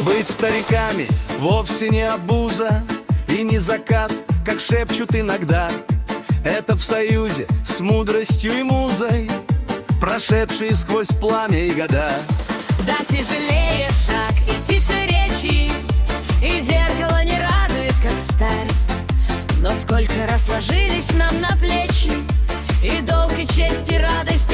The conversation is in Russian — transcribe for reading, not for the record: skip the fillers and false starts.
Быть стариками вовсе не обуза и не закат, как шепчут иногда. Это в союзе с мудростью и музой, прошедшие сквозь пламя и года. Да, тяжелее шаг и тише речи, и зеркало не радует, как старь. Но сколько раз ложились нам на плечи и долг, и честь, и радость,